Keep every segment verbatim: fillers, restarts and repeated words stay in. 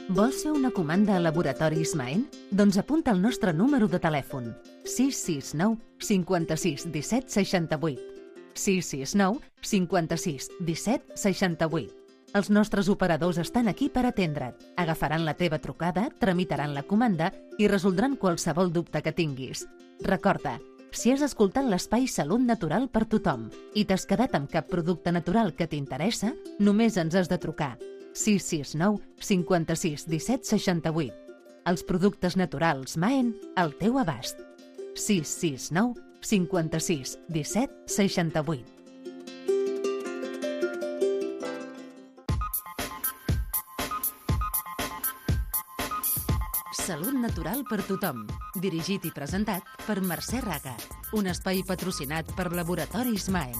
Vols fer una comanda a Laboratoris Maen? Doncs apunta el nostre número de telèfon sis sis nou cinquanta-sis disset seixanta-vuit. sis sis nou cinquanta-sis disset seixanta-vuit. Els nostres operadors estan aquí per atendre't. Agafaran la teva trucada, tramitaran la comanda i resoldran qualsevol dubte que tinguis. Recorda, si has escoltat l'espai Salut Natural per tothom i t'has quedat amb cap producte natural que t'interessa, només ens has de trucar. sis sis nou cinquanta-sis disset seixanta-vuit. Els productes naturals Maen al teu abast. sis sis nou cinquanta-sis disset seixanta-vuit. Salut Natural per tothom. Dirigit i presentat per Mercè Raga. Un espai patrocinat per Laboratoris Maen.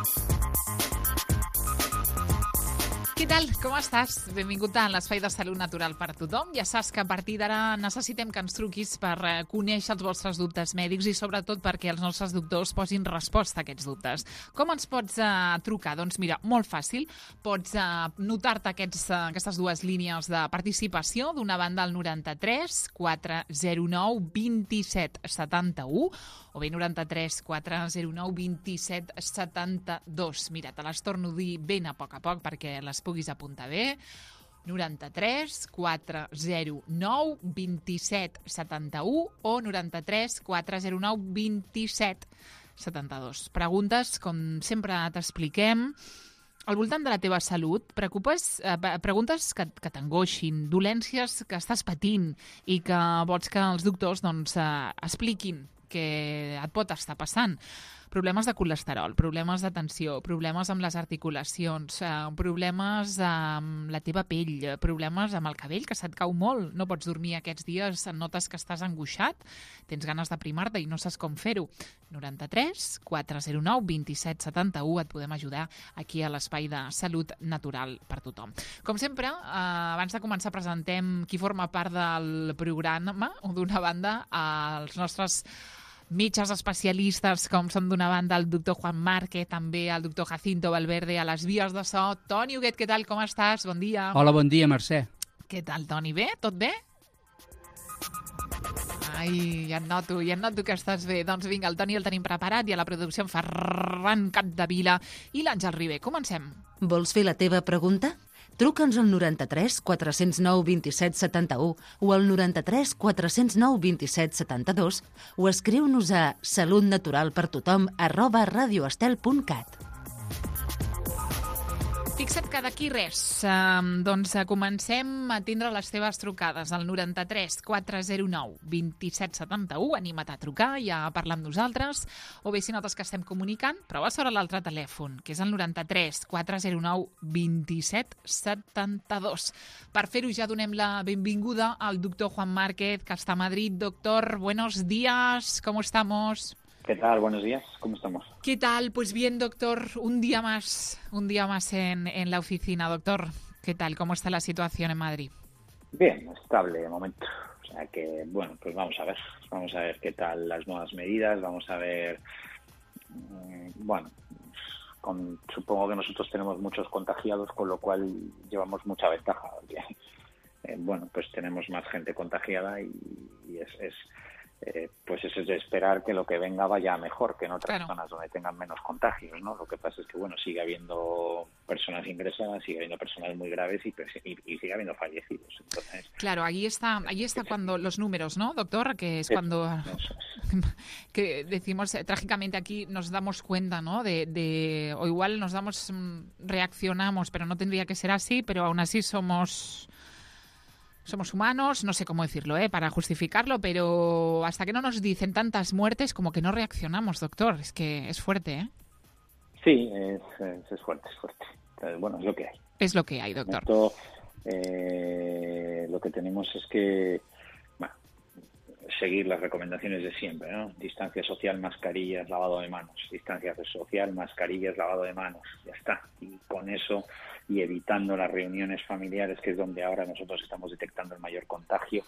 Què tal? Com estàs? Benvingut a l'Espai de Salut Natural per tothom. Ja saps que a partir d'ara necessitem que ens truquis per conèixer els vostres dubtes mèdics i sobretot perquè els nostres doctors posin resposta a aquests dubtes. Com ens pots uh, trucar? Doncs mira, molt fàcil. Pots uh, notar-te aquests, uh, aquestes dues línies de participació. D'una banda el noranta-tres quatre zero nou vint-i-set setanta-u o bé noranta-tres quatre zero nou vint-i-set setanta-dos. Mira, te les torno a dir ben a poc a poc perquè les puguis apuntar bé. noranta-tres quatre zero nou vint-i-set setanta-u o noranta-tres quatre zero nou vint-i-set setanta-dos. Preguntes, com sempre t'expliquem, al voltant de la teva salut, preocupes, eh, preguntes que, que t'angoixin, dolències que estàs patint i que vols que els doctors doncs, eh, expliquin que et pot estar passant. Problemes de colesterol, problemes de tensió, problemes amb les articulacions, eh, problemes amb la teva pell, problemes amb el cabell, que se't cau molt, no pots dormir aquests dies, notes que estàs angoixat, tens ganes d'aprimar-te i no saps com fer-ho. noranta-tres quatre zero nou vint-i-set setanta-u, et podem ajudar aquí a l'Espai de Salut Natural per tothom. Com sempre, eh, abans de començar presentem qui forma part del programa, o d'una banda, els nostres metges especialistes, com són d'una banda el doctor Juan Márquez, també el doctor Jacinto Valverde a les vies de so. Toni Huguet, què tal, com estàs? Bon dia. Hola, bon dia, Mercè. Què tal, Toni? Bé? Tot bé? Ai, ja et noto, ja et noto que estàs bé. Doncs vinga, el Toni el tenim preparat i a la producció en Ferran Capdevila i l'Àngel Ribé. Comencem. Vols fer la teva pregunta? Truca'ns al noranta-tres quatre zero nou vint-i-set setanta-u o al noranta-tres quatre zero nou vint-i-set setanta-dos o escriu-nos a salutnaturalpertothom arroba radioestel punt cat. Fixa't que d'aquí res, eh, doncs comencem a tindre les teves trucades al noranta-tres quatre zero nou vint-i-set setanta-u, anima't a trucar, ja parlar amb nosaltres, o bé si notes que estem comunicant, prova sobre l'altre telèfon, que és el noranta-tres quatre zero nou vint-i-set setanta-dos. Per fer-ho ja donem la benvinguda al doctor Juan Márquez, que està a Madrid. Doctor, buenos días, ¿cómo estamos? ¿Qué tal? Buenos días, ¿cómo estamos? ¿Qué tal? Pues bien, doctor, un día más, un día más en, en la oficina, doctor. ¿Qué tal? ¿Cómo está la situación en Madrid? Bien, estable de momento. O sea que, bueno, pues vamos a ver. Vamos a ver qué tal las nuevas medidas, vamos a ver, mmm, bueno, con, supongo que nosotros tenemos muchos contagiados, con lo cual llevamos mucha ventaja. Eh, bueno, pues tenemos más gente contagiada y, y es... es Eh, pues eso es de esperar que lo que venga vaya mejor que en otras claro. zonas donde tengan menos contagios, ¿no? Lo que pasa es que, bueno, sigue habiendo personas ingresadas, sigue habiendo personas muy graves y, y, y sigue habiendo fallecidos. Entonces, claro, ahí está, ahí está cuando los números, ¿no, doctor? Que es cuando eso es. que decimos eh, trágicamente aquí nos damos cuenta, ¿no? De, de o igual nos damos reaccionamos, pero no tendría que ser así, pero aún así somos Somos humanos, no sé cómo decirlo, ¿eh? Para justificarlo, pero hasta que no nos dicen tantas muertes, como que no reaccionamos, doctor. Es que es fuerte, ¿eh? Sí, es, es, es fuerte, es fuerte. Entonces, bueno, es lo que hay. Es lo que hay, doctor. Esto, eh, lo que tenemos es que, bueno, seguir las recomendaciones de siempre, ¿no? Distancia social, mascarillas, lavado de manos. Distancia social, mascarillas, lavado de manos. Ya está. Y con eso, y evitando las reuniones familiares, que es donde ahora nosotros estamos detectando el mayor contagio,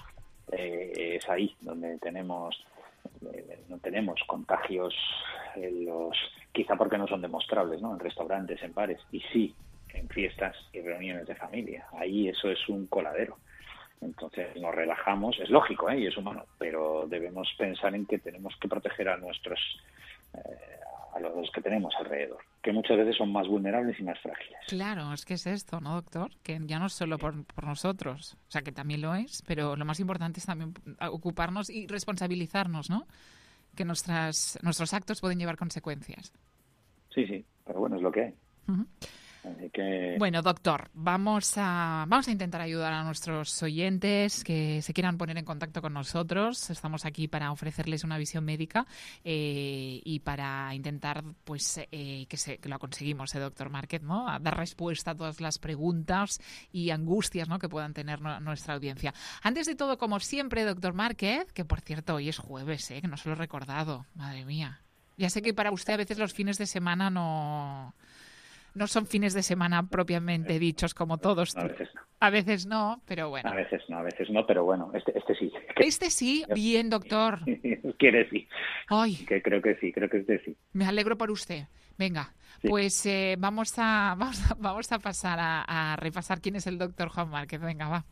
eh, es ahí donde tenemos eh, no tenemos contagios en los, quizá porque no son demostrables, ¿no? En restaurantes, en bares, y sí en fiestas y reuniones de familia. Ahí eso es un coladero. Entonces nos relajamos, es lógico, ¿eh? Y es humano, pero debemos pensar en que tenemos que proteger a nuestros, eh, a los que tenemos alrededor, que muchas veces son más vulnerables y más frágiles. Claro, es que es esto, ¿no, doctor? Que ya no es solo por, por nosotros, o sea, que también lo es, pero lo más importante es también ocuparnos y responsabilizarnos, ¿no? Que nuestras, nuestros actos pueden llevar consecuencias. Sí, sí, pero bueno, es lo que hay. Uh-huh. Así que... Bueno, doctor, vamos a, vamos a intentar ayudar a nuestros oyentes que se quieran poner en contacto con nosotros. Estamos aquí para ofrecerles una visión médica eh, y para intentar pues eh, que, se, que lo conseguimos, eh, doctor Márquez, ¿no? A dar respuesta a todas las preguntas y angustias, ¿no?, que puedan tener no, nuestra audiencia. Antes de todo, como siempre, doctor Márquez, que por cierto hoy es jueves, ¿eh?, que no se lo he recordado, madre mía. Ya sé que para usted a veces los fines de semana no... No son fines de semana propiamente dichos como todos. A veces no. A veces no, pero bueno. A veces no, a veces no, pero bueno, este, este sí. Este sí, bien, doctor. Quiere sí. Ay, que creo que sí, creo que este sí. Me alegro por usted. Venga, sí. pues eh, vamos, a, vamos a vamos a pasar a, a repasar quién es el doctor Juan Márquez. Venga, va.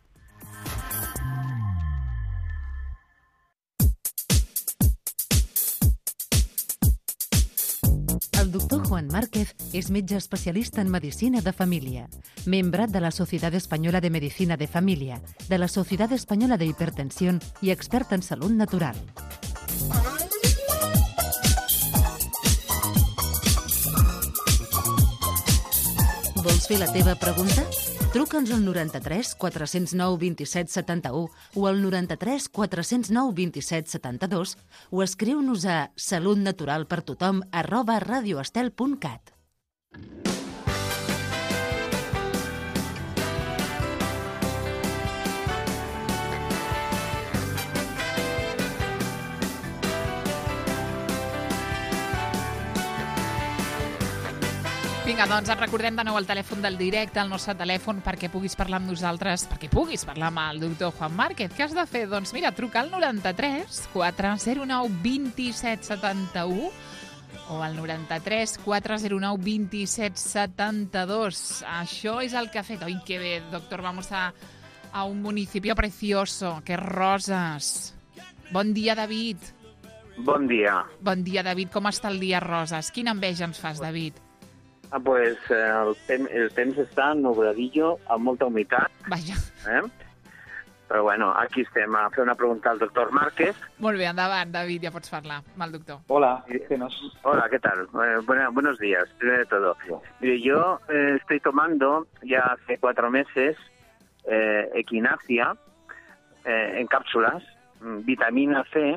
El doctor Juan Márquez és metge especialista en medicina de família, membre de la Societat Espanyola de Medicina de Família, de la Societat Espanyola de Hipertensión i expert en salut natural. Vols fer la teva pregunta? Truca'ns al noranta-tres quatre cents nou vint-i-set setanta-u o al noranta-tres quatre cents nou vint-i-set setanta-dos o escriu-nos a salutnaturalpertothom arroba radioestel punt cat. Vinga, doncs et recordem de nou el telèfon del directe, el nostre telèfon, perquè puguis parlar amb nosaltres, perquè puguis parlar amb el doctor Juan Márquez. Què has de fer? Doncs mira, truca al noranta-tres quatre zero nou vint-i-set setanta-u o al noranta-tres quatre zero nou vint-i-set setanta-dos. Això és el que ha fet. Oi, que bé, doctor, vamos a, a un municipio precioso, que és Roses. Bon dia, David. Bon dia. Bon dia, David. Com està el dia a Roses? Quina enveja ens fas, David? Ah, pues eh, el, tem el temps està nubladillo, amb molta humitat. Vaja. Eh? Però bueno, aquí estem a fer una pregunta al doctor Márquez. Molt bé, endavant, David, ja pots parlar amb el doctor. Hola, dícenos. Hola, ¿qué tal? Eh, bueno, buenos días, primero de todo. Mire, yo eh, estoy tomando ya hace cuatro meses eh, equinacia eh, en cápsulas, vitamina C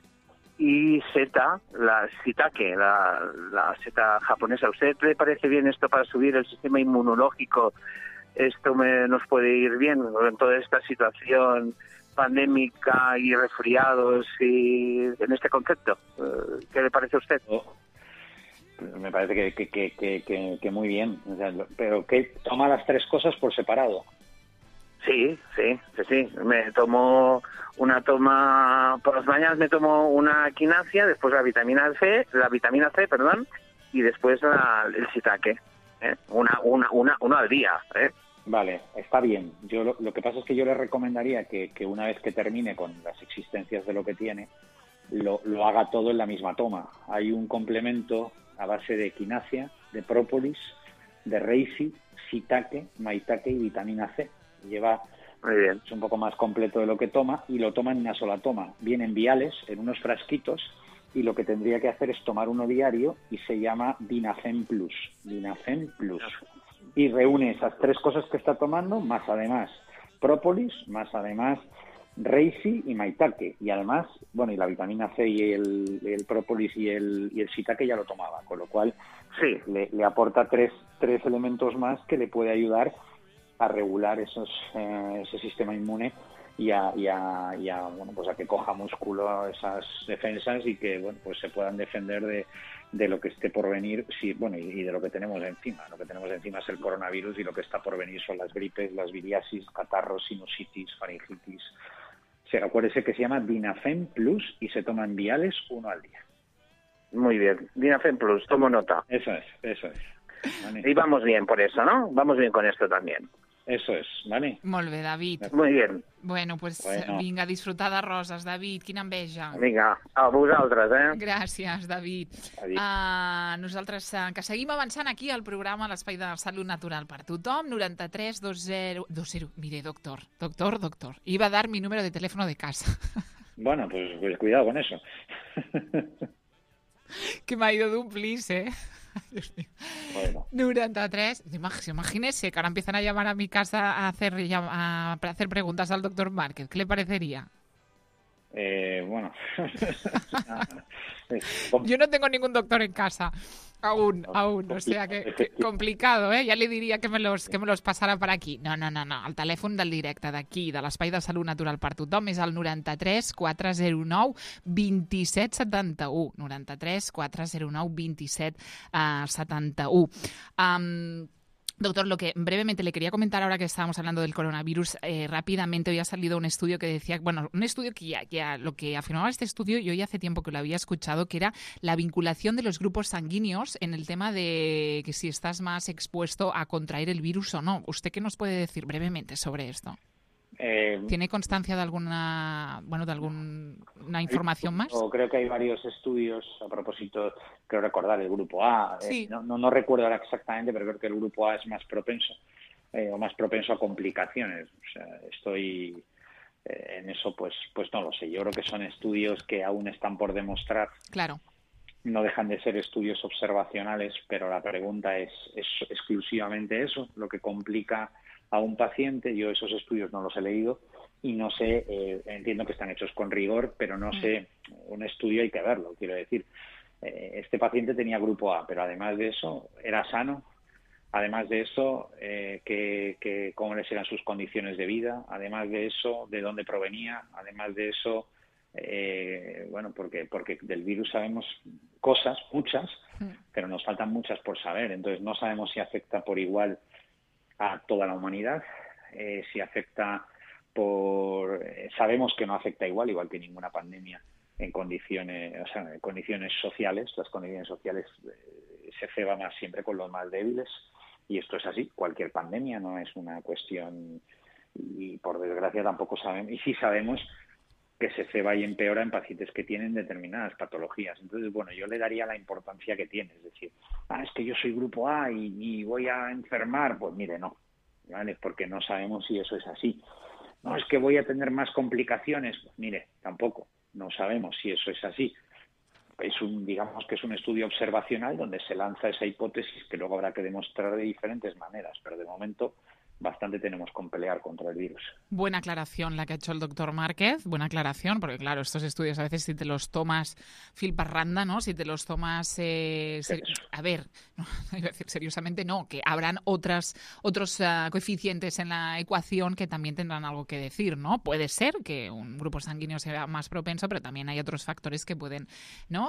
y seta, la shiitake, la, la seta japonesa. ¿A usted le parece bien esto para subir el sistema inmunológico? ¿Esto me, nos puede ir bien en toda esta situación pandémica y resfriados y en este concepto? ¿Qué le parece a usted? Oh, me parece que, que, que, que, que, que muy bien. O sea, pero que toma las tres cosas por separado. Sí, sí, sí, sí. Me tomo una toma, por las mañanas me tomo una quinasia, después la vitamina C, la vitamina C, perdón, y después la, el shiitake, ¿eh? Una, una, una, uno al día, ¿eh? Vale, está bien. Yo lo, lo que pasa es que yo le recomendaría que, que una vez que termine con las existencias de lo que tiene, lo, lo haga todo en la misma toma. Hay un complemento a base de quinasia, de própolis, de reishi, shiitake, maitake y vitamina C. Lleva, muy bien, es un poco más completo de lo que toma y lo toma en una sola toma. Vienen viales en unos frasquitos y lo que tendría que hacer es tomar uno diario y se llama Dinafem Plus. Dinafem Plus. Y reúne esas tres cosas que está tomando, más además própolis, más además reishi y maitake. Y además, bueno, y la vitamina C y el, el própolis y el, y el shiitake ya lo tomaba, con lo cual sí, le, le aporta tres, tres elementos más que le puede ayudar a regular esos eh, ese sistema inmune y a, y, a, y a bueno pues a que coja músculo esas defensas y que bueno pues se puedan defender de, de lo que esté por venir, sí, bueno y, y de lo que tenemos encima. Lo que tenemos encima es el coronavirus y lo que está por venir son las gripes, las viriasis, catarros, sinusitis, faringitis. O sea, acuérdese que se llama Dinafem Plus y se toman viales uno al día. Muy bien, Dinafem Plus, tomo nota. Eso es, eso es. Vale. Y vamos bien por eso, ¿no? Vamos bien con esto también. Eso es, ¿vale? Molt bé, David. Muy bien. Bueno, pues Bueno. vinga, disfrutar de roses, David. Quina enveja. Vinga, a vosaltres, eh? Gràcies, David. Adiós. Uh, nosaltres, uh, que seguim avançant aquí al programa l'Espai de Salut Natural per tothom, noranta-tres dos zero... dos zero... Mire, doctor, doctor, doctor. Iba a dar mi número de teléfono de casa. Bueno, pues, pues cuidado con eso. Que me ha ido de un plis, ¿eh? Dios mío. Bueno. noventa y tres. Imagínese que ahora empiezan a llamar a mi casa a hacer, a hacer preguntas al doctor Márquez. ¿Qué le parecería? Eh, bueno. Yo no tengo ningún doctor en casa. Aún, aún. O sea, que, que complicado, eh? Ja li diria que me, los, que me los passara per aquí. No, no, no, no. El telèfon del directe d'aquí, de l'Espai de Salut Natural per tothom, és el noranta-tres quatre zero nou dos set setanta u. noranta-tres quatre zero nou dos set setanta u. Um, Doctor, lo que brevemente le quería comentar ahora que estábamos hablando del coronavirus, eh, rápidamente hoy ha salido un estudio que decía, bueno, un estudio que ya, ya lo que afirmaba este estudio, yo ya hace tiempo que lo había escuchado, que era la vinculación de los grupos sanguíneos en el tema de que si estás más expuesto a contraer el virus o no. ¿Usted qué nos puede decir brevemente sobre esto? Eh, ¿Tiene constancia de alguna, bueno, de alguna información más? Creo que hay varios estudios a propósito, creo recordar el grupo A. Sí. Eh, no, no, no recuerdo ahora exactamente, pero creo que el grupo A es más propenso eh, o más propenso a complicaciones. O sea, estoy eh, en eso, pues, pues no lo sé. Yo creo que son estudios que aún están por demostrar. Claro. No dejan de ser estudios observacionales, pero la pregunta es, ¿es exclusivamente eso lo que complica a un paciente? Yo esos estudios no los he leído y no sé, eh, entiendo que están hechos con rigor, pero no sé, un estudio hay que verlo, quiero decir. Eh, este paciente tenía grupo A, pero además de eso era sano, además de eso, eh, que, que, cómo les eran sus condiciones de vida, además de eso, de dónde provenía, además de eso, eh, bueno, porque, porque del virus sabemos cosas, muchas, pero nos faltan muchas por saber, entonces no sabemos si afecta por igual a toda la humanidad, eh, si afecta por... Eh, sabemos que no afecta igual, igual que ninguna pandemia en condiciones, o sea, en condiciones sociales. Las condiciones sociales eh, se ceba más siempre con los más débiles y esto es así. Cualquier pandemia no es una cuestión y por desgracia tampoco sabemos, y sí sabemos que se ceba y empeora en pacientes que tienen determinadas patologías. Entonces, bueno, yo le daría la importancia que tiene. Es decir, ah, es que yo soy grupo A y, y voy a enfermar. Pues mire, no, ¿vale? Porque no sabemos si eso es así. No, es que voy a tener más complicaciones. Pues mire, tampoco. No sabemos si eso es así. Es un, digamos que es un estudio observacional donde se lanza esa hipótesis que luego habrá que demostrar de diferentes maneras. Pero de momento bastante tenemos con pelear contra el virus. Buena aclaración la que ha hecho el doctor Márquez, buena aclaración, porque claro, estos estudios a veces si te los tomas fil parranda, ¿no? Si te los tomas, eh, ser... a ver, no, no iba a decir seriosamente, no, que habrán otras, otros uh, coeficientes en la ecuación que también tendrán algo que decir, ¿no? Puede ser que un grupo sanguíneo sea más propenso, pero también hay otros factores que pueden, ¿no?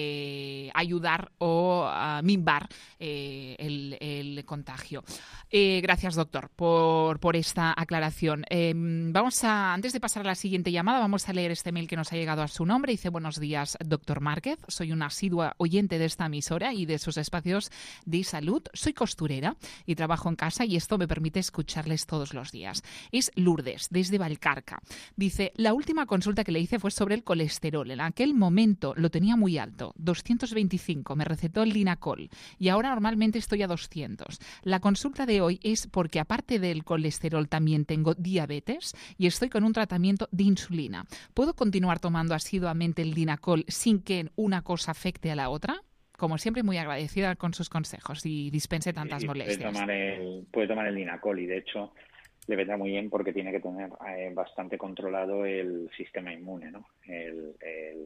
Eh, ayudar o uh, minvar eh, el, el contagio. Eh, gracias, doctor, por, por esta aclaración. Eh, vamos a, antes de pasar a la siguiente llamada, vamos a leer este mail que nos ha llegado a su nombre. Dice: buenos días, doctor Márquez. Soy una asidua oyente de esta emisora y de sus espacios de salud. Soy costurera y trabajo en casa y esto me permite escucharles todos los días. Es Lourdes, desde Valcarca. Dice: la última consulta que le hice fue sobre el colesterol. En aquel momento lo tenía muy alto, doscientos veinticinco. Me recetó el Linacol y ahora normalmente estoy a doscientos. La consulta de hoy es porque aparte del colesterol también tengo diabetes y estoy con un tratamiento de insulina. ¿Puedo continuar tomando asiduamente el Linacol sin que una cosa afecte a la otra? Como siempre, muy agradecida con sus consejos y dispense tantas sí, molestias. Puede tomar, el, puede tomar el Linacol y de hecho le vendrá muy bien porque tiene que tener eh, bastante controlado el sistema inmune, ¿no? El, el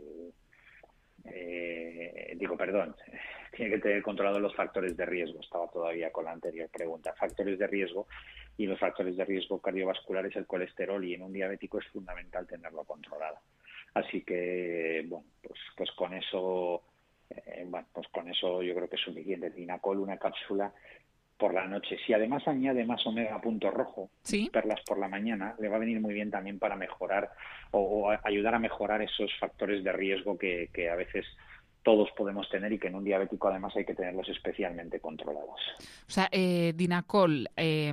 eh, digo, perdón, tiene que tener controlado los factores de riesgo. Estaba todavía con la anterior pregunta. Factores de riesgo, y los factores de riesgo cardiovasculares, el colesterol, y en un diabético es fundamental tenerlo controlado. Así que, bueno, pues, pues con eso, eh, bueno, pues con eso yo creo que es suficiente. Linacol, una cápsula por la noche. Si además añade más omega punto rojo, ¿sí? Perlas por la mañana, le va a venir muy bien también para mejorar o, o ayudar a mejorar esos factores de riesgo que, que a veces todos podemos tener y que en un diabético además hay que tenerlos especialmente controlados. O sea, eh, Dinacol, eh,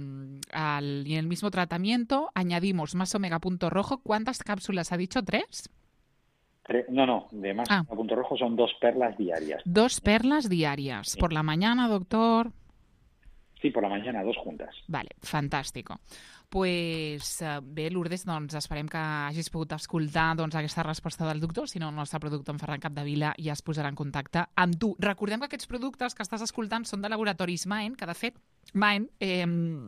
al, y en el mismo tratamiento añadimos más omega punto rojo. ¿Cuántas cápsulas ha dicho? ¿Tres? Tre- No, no, de más Ah. omega punto rojo son dos perlas diarias. Dos perlas diarias. Sí. Por la mañana, doctor. Sí, por la mañana, dos juntas. Vale, fantàstico. Pues eh, bé, Lourdes, doncs esperem que hagis pogut escoltar doncs, aquesta resposta del doctor. Si no, el nostre productor, en Ferran Capdevila, ja es posarà en contacte amb tu. Recordem que aquests productes que estàs escoltant són de laboratoris Maen, que de fet Maen eh,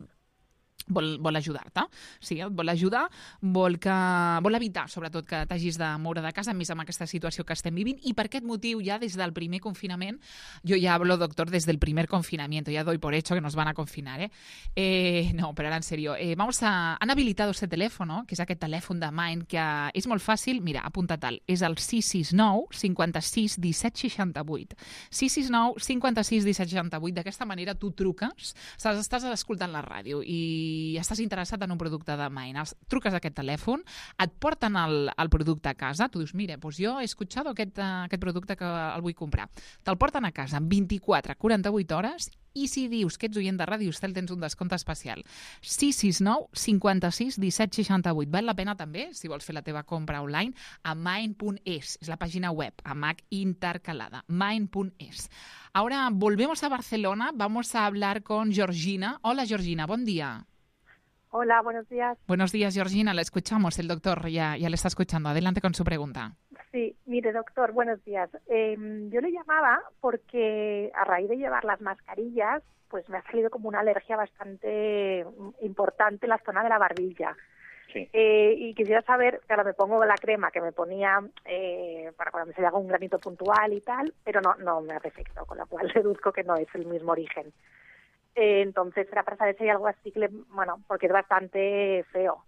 vol, vol ajudar-te. Sí, et vol ajudar, vol, que, vol evitar, sobretot, que t'hagis de moure de casa, més amb aquesta situació que estem vivint. I per aquest motiu, ja des del primer confinament, yo ya hablo, doctor, desde el primer confinamiento, ya doy por hecho que nos van a confinar, ¿eh? eh no, però ara en serio, eh, vamos a, han habilitado este teléfono, que és aquest telèfon de Mind, que és molt fàcil, mira, apunta tal, és el sis sis nou cinquanta-sis disset seixanta-vuit. sis sis nou cinquanta-sis disset seixanta-vuit. D'aquesta manera tu truques, estàs, estàs escoltant la ràdio i estàs interessat en un producte de Mind. Truques a aquest telèfon, et porten el, el producte a casa, tu dius, mira, doncs jo he escoltat aquest, aquest producte que el vull comprar. Te'l porten a casa en vint-i-quatre a quaranta-vuit hores i si dius que ets oient de Ràdio Estel tens un descompte especial. sis sis nou cinquanta-sis disset seixanta-vuit. Val la pena també, si vols fer la teva compra online, a mind punt es. És la pàgina web, amb H intercalada, mind punt es. Ahora volvemos a Barcelona, vamos a hablar con Georgina. Hola, Georgina, buen día. Hola, buenos días. Buenos días, Georgina. La escuchamos. El doctor ya, ya le está escuchando. Adelante con su pregunta. Sí, mire, doctor, buenos días. Eh, yo le llamaba porque a raíz de llevar las mascarillas, pues me ha salido como una alergia bastante importante en la zona de la barbilla. Sí. Eh, y quisiera saber, claro, me pongo la crema que me ponía eh, para cuando se le haga un granito puntual y tal, pero no, no me hace efecto, con lo cual deduzco que no es el mismo origen. Eh, entonces era para saber si hay algo así que le, bueno, porque es bastante feo.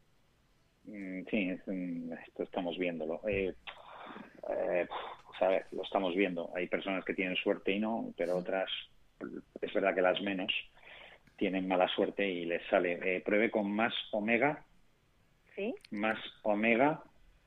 Sí, es, esto estamos viéndolo. Eh, eh, pues a ver, lo estamos viendo. Hay personas que tienen suerte y no, pero otras, es verdad que las menos, tienen mala suerte y les sale. Eh, pruebe con más omega, ¿Sí? más omega,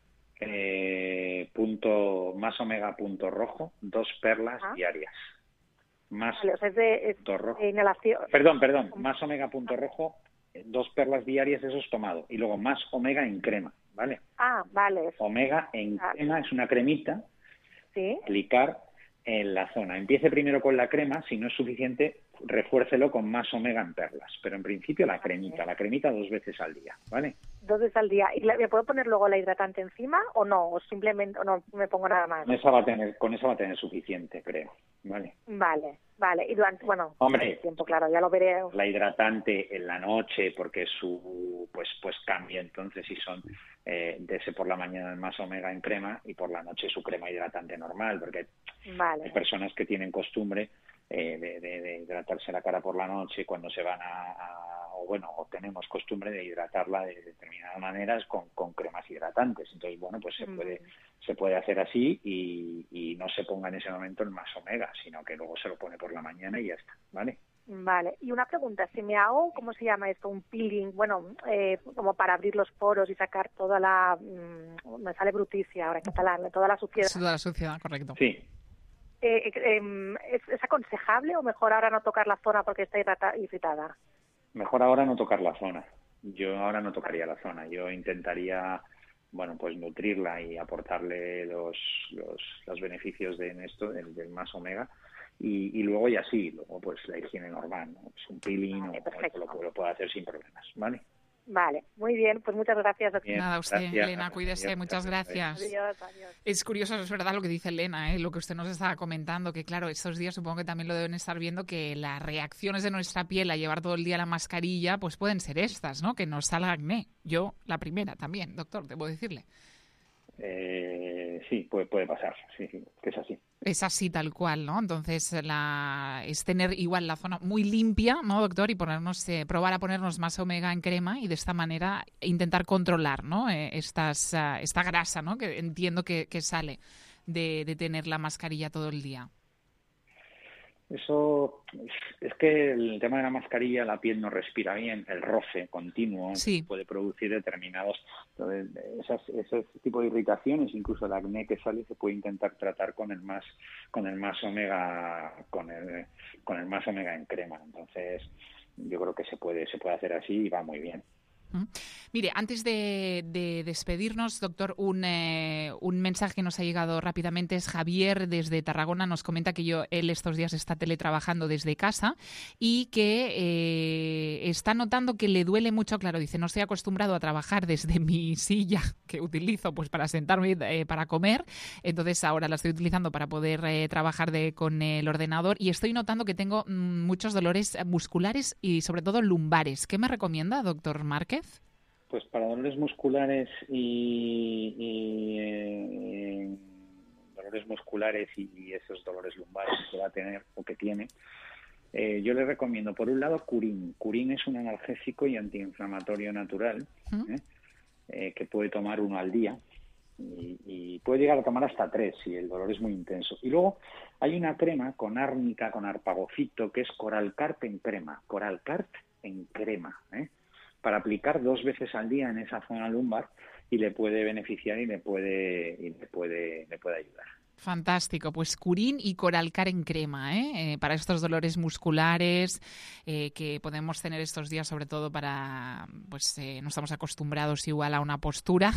eh, punto, más omega punto rojo, dos perlas Ajá. diarias. Más Vale, o sea, es de es punto rojo. inhalación. Perdón, perdón, más omega punto rojo, dos perlas diarias, eso es tomado. Y luego más omega en crema, ¿vale? Ah, vale. Omega en Ah. crema es una cremita, Sí. aplicar en la zona. Empiece primero con la crema, si no es suficiente, refuércelo con más omega en perlas. Pero en principio la cremita, la cremita dos veces al día, ¿vale? Dos veces al día. ¿Y la- me puedo poner luego la hidratante encima o no? O simplemente o no me pongo nada más. Con esa va a tener, con esa va a tener suficiente, creo, ¿vale? Vale, vale. Y durante, bueno, Hombre. el tiempo, claro, ya lo veré. La hidratante en la noche, porque su pues pues cambia entonces si son eh, dese por la mañana más omega en crema y por la noche su crema hidratante normal, porque hay Vale. personas que tienen costumbre eh, de, de, de hidratarse la cara por la noche cuando se van a, a o bueno, o tenemos costumbre de hidratarla de determinadas maneras con, con cremas hidratantes. Entonces, bueno, pues se puede se puede hacer así y, y no se ponga en ese momento el más omega, sino que luego se lo pone por la mañana y ya está, ¿vale? Vale. Y una pregunta, si me hago, ¿cómo se llama esto? Un peeling, bueno, eh, como para abrir los poros y sacar toda la, mmm, me sale bruticia ahora en catalán, toda la suciedad. Toda la suciedad, correcto. Sí. Eh, eh, ¿es, ¿Es aconsejable o mejor ahora no tocar la zona porque está irrita- irritada? Mejor ahora no tocar la zona. Yo ahora no tocaría la zona. Yo intentaría, bueno, pues nutrirla y aportarle los los, los beneficios de en esto, del, del más omega. Y, y luego ya sí, luego pues la higiene normal, ¿no? Pues un peeling Vale, o perfecto. lo, lo puedo hacer sin problemas, ¿vale? Vale, muy bien, pues muchas gracias, doctor. Bien, Nada, usted, gracias. Elena, cuídese. Adiós, Muchas gracias. Adiós, adiós. Es curioso, es verdad lo que dice Elena, ¿eh? Lo que usted nos estaba comentando, que claro, estos días supongo que también lo deben estar viendo, que las reacciones de nuestra piel a llevar todo el día la mascarilla, pues pueden ser estas, ¿no? Que nos salga acné. Yo, la primera también, doctor, debo decirle. Eh, sí, puede, puede pasar, sí, sí, que es así. Es así tal cual, ¿no? Entonces, la, es tener igual la zona muy limpia, ¿no, doctor? Y ponernos, eh, probar a ponernos más omega en crema y de esta manera intentar controlar, ¿no? Eh, estas, uh, esta grasa, ¿no? Que entiendo que, que sale de, de tener la mascarilla todo el día. Eso es que el tema de la mascarilla, la piel no respira bien, el roce continuo sí. puede producir determinados, entonces, esas, ese tipo de irritaciones, incluso el acné que sale, se puede intentar tratar con el más, con el más omega, con el, con el más omega en crema. Entonces, yo creo que se puede, se puede hacer así y va muy bien. Mm. Mire, antes de, de despedirnos, doctor, un, eh, un mensaje que nos ha llegado rápidamente es Javier desde Tarragona, nos comenta que yo, él estos días está teletrabajando desde casa y que eh, está notando que le duele mucho, claro, dice, no estoy acostumbrado a trabajar desde mi silla que utilizo pues para sentarme eh, para comer, entonces ahora la estoy utilizando para poder eh, trabajar de, con el ordenador y estoy notando que tengo mm, muchos dolores musculares y sobre todo lumbares. ¿Qué me recomienda, doctor Márquez? Pues para dolores musculares y, y eh, dolores musculares y, y esos dolores lumbares que va a tener o que tiene, eh, yo le recomiendo, por un lado, Curín. Curín es un analgésico y antiinflamatorio natural ¿eh? Eh, que puede tomar uno al día y, y puede llegar a tomar hasta tres si el dolor es muy intenso. Y luego hay una crema con árnica, con arpagofito, que es Coralcart en crema. Coralcart en crema, ¿eh? para aplicar dos veces al día en esa zona lumbar y le puede beneficiar y le puede y le puede le puede ayudar. Fantástico, pues Curín y Coralcart en crema, ¿eh? Eh, para estos dolores musculares eh, que podemos tener estos días, sobre todo para, pues eh, no estamos acostumbrados igual a una postura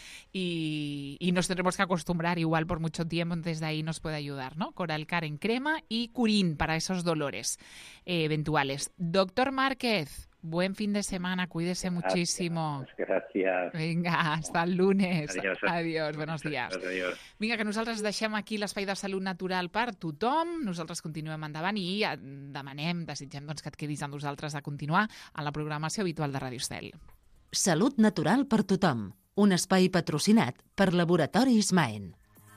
y, y nos tendremos que acostumbrar igual por mucho tiempo, entonces de ahí nos puede ayudar, ¿no? Coralcart en crema y Curín para esos dolores eh, eventuales. Doctor Márquez, buen fin de semana, cuídese gracias, muchísimo. Gracias. Vinga, hasta el lunes. Adiós, adiós buenos dies. Adiós. Vinga, que nosaltres deixem aquí l'espai de salut natural per tothom. Nosaltres continuem endavant i demanem, desitgem doncs, que et quedis amb nosaltres a continuar a la programació habitual de Ràdio Estel. Salut natural per tothom. Un espai patrocinat per Laboratoris Maen.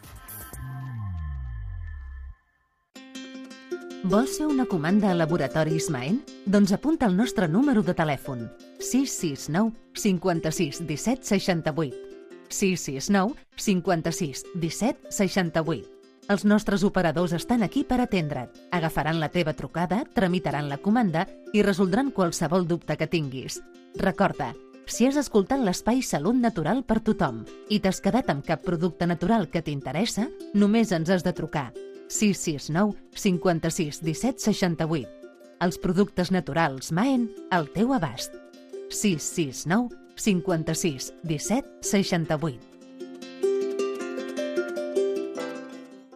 Vols fer una comanda a Laboratoris Maen? Doncs apunta el nostre número de telèfon sis sis nou cinquanta-sis disset seixanta-vuit. sis sis nou cinquanta-sis disset seixanta-vuit. Els nostres operadors estan aquí per atendre't. Agafaran la teva trucada, tramitaran la comanda i resoldran qualsevol dubte que tinguis. Recorda, si has escoltat l'espai Salut Natural per tothom i t'has quedat amb cap producte natural que t'interessa, només ens has de trucar sis sis nou cinquanta-sis disset seixanta-vuit. Els productes naturals Maen al teu abast. sis sis nou cinquanta-sis disset seixanta-vuit.